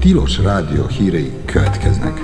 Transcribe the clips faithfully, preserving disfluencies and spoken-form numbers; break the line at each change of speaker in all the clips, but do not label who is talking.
Tilos Rádió hírei következnek.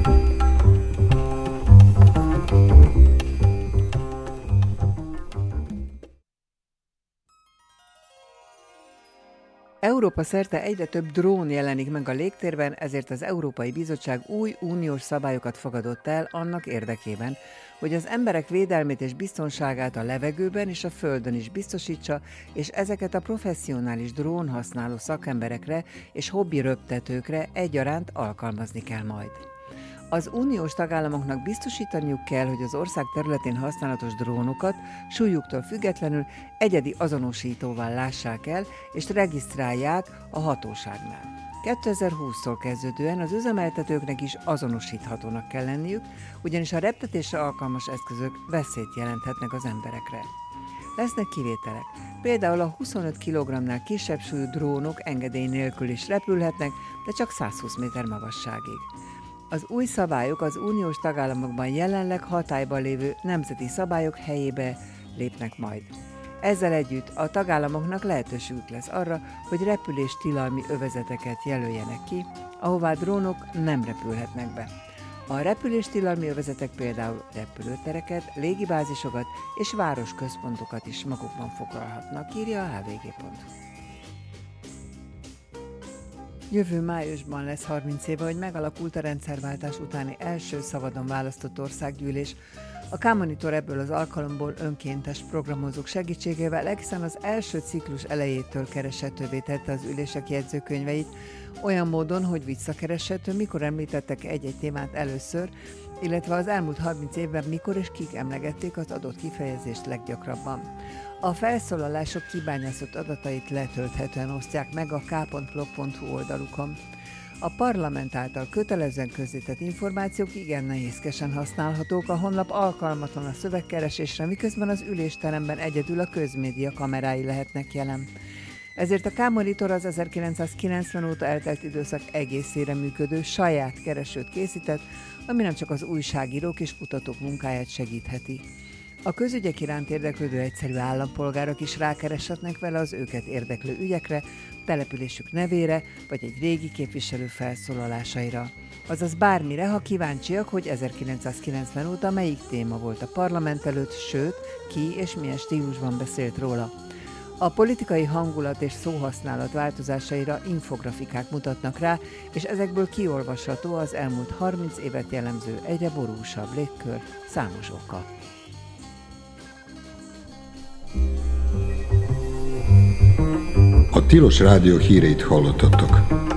Európa szerte egyre több drón jelenik meg a légtérben, ezért az Európai Bizottság új uniós szabályokat fogadott el annak érdekében, hogy az emberek védelmét és biztonságát a levegőben és a földön is biztosítsa, és ezeket a professzionális drón használó szakemberekre és hobbi röptetőkre egyaránt alkalmazni kell majd. Az uniós tagállamoknak biztosítaniuk kell, hogy az ország területén használatos drónokat súlyuktól függetlenül egyedi azonosítóval lássák el, és regisztrálják a hatóságnál. kétezer-húsztól kezdődően az üzemeltetőknek is azonosíthatónak kell lenniük, ugyanis a reptetésre alkalmas eszközök veszélyt jelenthetnek az emberekre. Lesznek kivételek. Például a huszonöt kilogrammnál kisebb súlyú drónok engedély nélkül is repülhetnek, de csak száz húsz méter magasságig. Az új szabályok az uniós tagállamokban jelenleg hatályban lévő nemzeti szabályok helyébe lépnek majd. Ezzel együtt a tagállamoknak lehetőségük lesz arra, hogy repüléstilalmi övezeteket jelöljenek ki, ahová drónok nem repülhetnek be. A repüléstilalmi övezetek például repülőtereket, légibázisokat és városközpontokat is magukban foglalhatnak, írja a há vé gé pont hú. Jövő májusban lesz harminc éve, hogy megalakult a rendszerváltás utáni első szabadon választott országgyűlés. A K-Monitor ebből az alkalomból önkéntes programozók segítségével egészen az első ciklus elejétől kereshetővé tette az ülések jegyzőkönyveit, olyan módon, hogy visszakereshető, mikor említettek egy-egy témát először, illetve az elmúlt harminc évben mikor és kik emlegették az adott kifejezést leggyakrabban. A felszólalások kibányászott adatait letölthetően osztják meg a k pont blog pont hú oldalukon. A parlament által kötelezően közzétett információk igen nehézkesen használhatók, a honlap alkalmatlan a szövegkeresésre, miközben az ülésteremben egyedül a közmédia kamerái lehetnek jelen. Ezért a K-Monitor az ezerkilencszázkilencven óta eltelt időszak egészére működő saját keresőt készített, ami nem csak az újságírók és kutatók munkáját segítheti. A közügyek iránt érdeklődő egyszerű állampolgárok is rákereshetnek vele az őket érdeklő ügyekre, településük nevére, vagy egy régi képviselő felszólalásaira. Azaz bármire, ha kíváncsiak, hogy ezerkilencszázkilencven óta melyik téma volt a parlament előtt, sőt, ki és milyen stílusban beszélt róla. A politikai hangulat és szóhasználat változásaira infografikák mutatnak rá, és ezekből kiolvasható az elmúlt harminc évet jellemző egyre borúsabb légkör számos oka.
A Tilos Rádió híreit hallottatok.